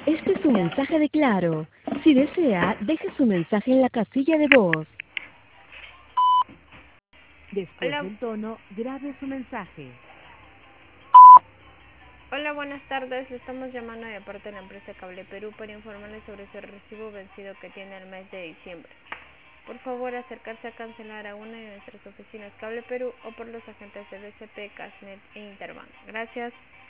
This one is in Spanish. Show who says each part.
Speaker 1: Este es un mensaje de Claro. Si desea, deje su mensaje en la casilla de voz. Después
Speaker 2: Hola,
Speaker 1: del tono, grabe su mensaje.
Speaker 2: hola, buenas tardes. Le estamos llamando de parte de la empresa Cable Perú para informarle sobre su recibo vencido que tiene el mes de diciembre. Por favor, acercarse a cancelar a una de nuestras oficinas Cable Perú o por los agentes de BCP, Casnet e Interbank. Gracias.